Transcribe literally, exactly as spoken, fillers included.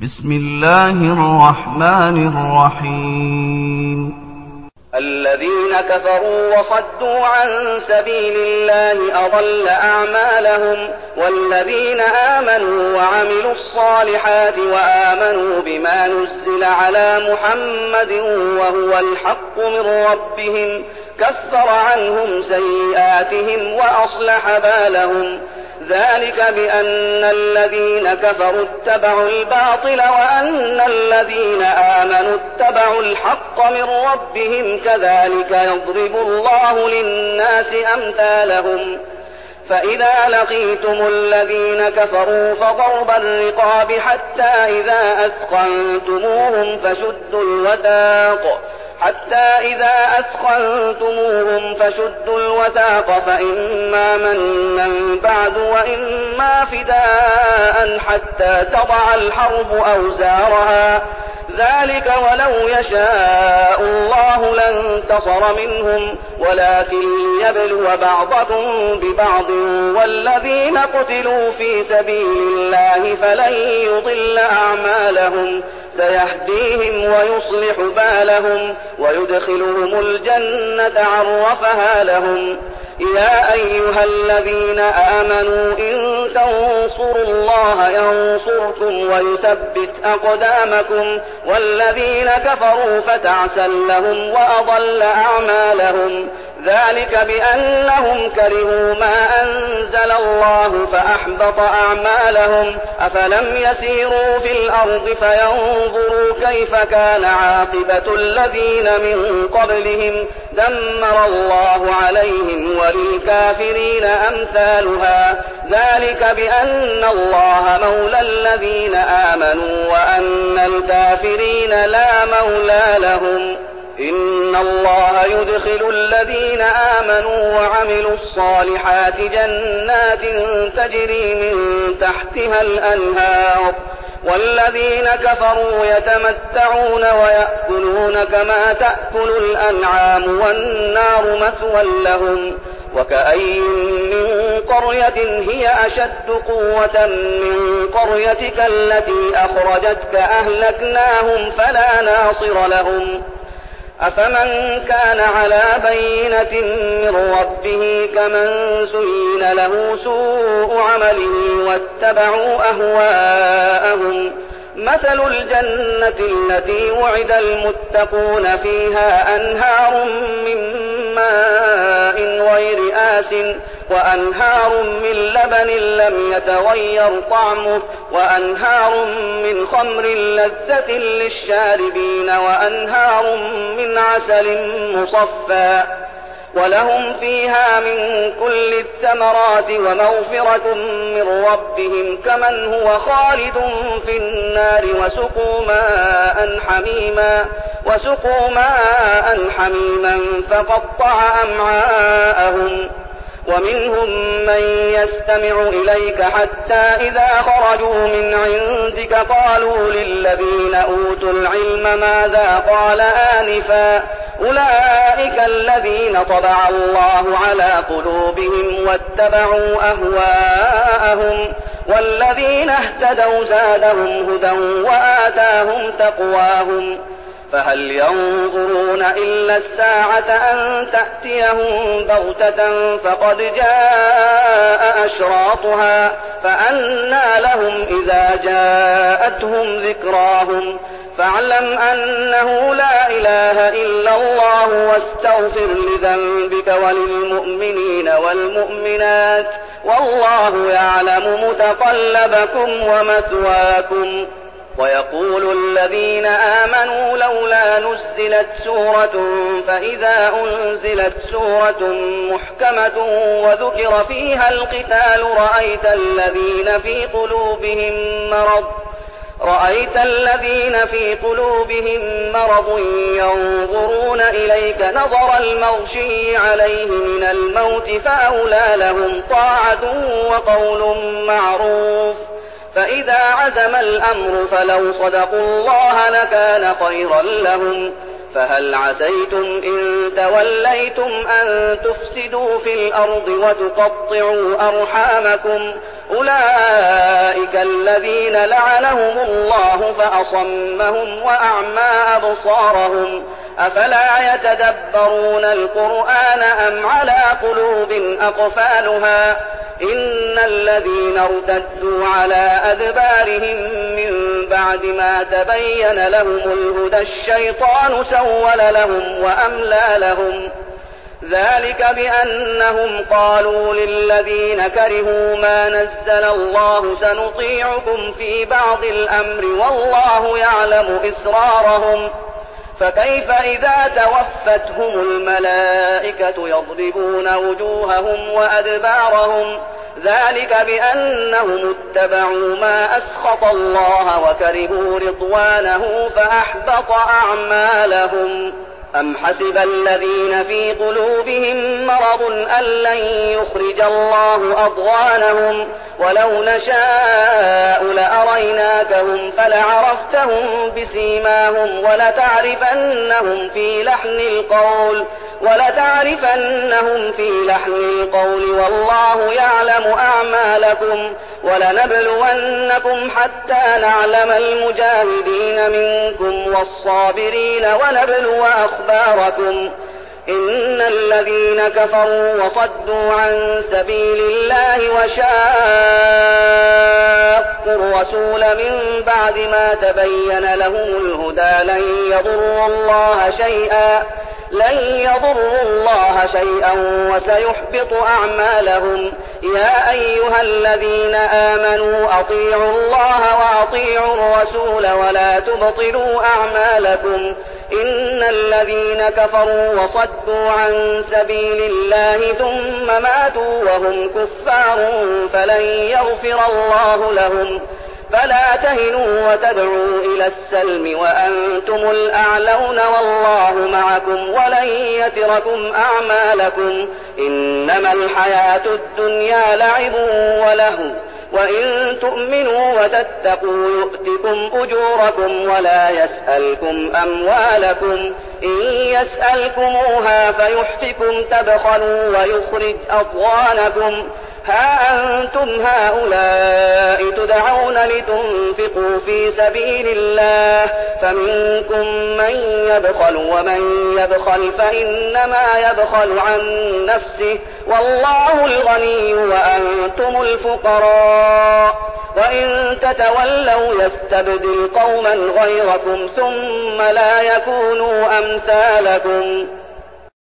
بسم الله الرحمن الرحيم. الذين كفروا وصدوا عن سبيل الله أضل أعمالهم، والذين آمنوا وعملوا الصالحات وآمنوا بما نزل على محمد وهو الحق من ربهم كفر عنهم سيئاتهم وأصلح بالهم. ذلك بأن الذين كفروا اتبعوا الباطل وأن الذين آمنوا اتبعوا الحق من ربهم كذلك يضرب الله للناس أمثالهم. فإذا لقيتم الذين كفروا فضرب الرقاب حتى إذا أثخنتموهم فشدوا الوثاق حتى إذا أثخنتموهم فشدوا الوثاق فإما منا بعد وإما فداء حتى تضع الحرب أوزارها. ذلك ولو يشاء الله لانتصر منهم ولكن ليبلو بعضكم ببعض، والذين قتلوا في سبيل الله فلن يضل أعمالهم سيهديهم ويصلح بالهم ويدخلهم الجنة عرفها لهم. يا أيها الذين آمنوا إن تنصروا الله ينصركم ويثبت أقدامكم، والذين كفروا فتعسا لهم وأضل أعمالهم. ذلك بأنهم كرهوا ما أنزل الله فأحبط أعمالهم. أفلم يسيروا في الأرض فينظروا كيف كان عاقبة الذين من قبلهم دمر الله عليهم وللكافرين أمثالها. ذلك بأن الله مولى الذين آمنوا وأن الكافرين لا مولى لهم. إن الله يدخل الذين آمنوا وعملوا الصالحات جنات تجري من تحتها الأنهار، والذين كفروا يتمتعون ويأكلون كما تأكل الأنعام والنار مثوى لهم. وكأي من قرية هي أشد قوة من قريتك التي أخرجتك أهلكناهم فلا ناصر لهم. أفمن كان على بينة من ربه كمن زين له سوء عمله واتبعوا أهواءهم. مثل الجنة التي وعد المتقون فيها أنهار من ماء غير آسٍ وأنهار من لبن لم يتغير طعمه وأنهار من خمر لذة للشاربين وأنهار من عسل مصفى، ولهم فيها من كل الثمرات ومغفرة من ربهم كمن هو خالد في النار وسقوا ماء حميما وسقوا ماء حميما فقطع أمعاءهم. ومنهم من يستمع إليك حتى إذا خرجوا من عندك قالوا للذين أوتوا العلم ماذا قال آنفا أولئك الذين طبع الله على قلوبهم واتبعوا أهواءهم، والذين اهتدوا زادهم هدى وآتاهم تقواهم. فهل ينظرون إلا الساعة أن تأتيهم بغتة فقد جاء أشراطها فأنى لهم إذا جاءتهم ذكراهم. فاعلم أنه لا إله إلا الله واستغفر لذنبك وللمؤمنين والمؤمنات والله يعلم متقلبكم ومثواكم. ويقول الذين آمنوا لولا نزلت سورة فإذا أنزلت سورة محكمة وذكر فيها القتال رأيت الذين في قلوبهم مرض رأيت الذين في قلوبهم مرض ينظرون إليك نظر المغشي عليه من الموت فأولى لهم طاعة وقول معروف. فإذا عزم الأمر فلو صدقوا الله لكان خيرا لهم. فهل عسيتم إن توليتم أن تفسدوا في الأرض وتقطعوا أرحامكم؟ أولئك الذين لعنهم الله فأصمهم وأعمى أبصارهم أفلا يتدبرون القرآن أم على قلوب أقفالها إن الذين ارتدوا على أدبارهم من بعد ما تبين لهم الهدى الشيطان سول لهم وأملى لهم ذلك بأنهم قالوا للذين كرهوا ما نزل الله سنطيعكم في بعض الأمر والله يعلم إسرارهم فكيف إذا توفتهم الملائكة يضربون وجوههم وأدبارهم ذلك بأنهم اتبعوا ما أسخط الله وكرهوا رضوانه فأحبط أعمالهم أم حسب الذين في قلوبهم مرض أن لن يخرج الله أضغانهم ولو نشاء لأريناكهم فلعرفتهم بسيماهم ولتعرفنهم في لحن القول ولتعرفنهم في لحن القول والله يعلم أعمالكم ولنبلونكم حتى نعلم المجاهدين منكم والصابرين ونبلو أخباركم إن الذين كفروا وصدوا عن سبيل الله وشاقوا الرسول من بعد ما تبين لهم الهدى لن يضروا الله شيئا لن يضروا الله شيئا وسيحبط أعمالهم يا أيها الذين آمنوا أطيعوا الله وأطيعوا الرسول ولا تبطلوا أعمالكم إن الذين كفروا وصدوا عن سبيل الله ثم ماتوا وهم كفار فلن يغفر الله لهم فلا تهنوا وتدعوا إلى السلم وأنتم الأعلون والله معكم ولن يتركم أعمالكم إنما الحياة الدنيا لعب ولهو وإن تؤمنوا وتتقوا يؤتكم أجوركم ولا يسألكم أموالكم إن يسألكموها فيحفكم تبخلوا ويخرج أضغانكم ها أنتم هؤلاء تدعون لتنفقوا في سبيل الله فمنكم من يبخل ومن يبخل فإنما يبخل عن نفسه والله الغني وأنتم الفقراء وإن تتولوا يستبدل قوما غيركم ثم لا يكونوا أمثالكم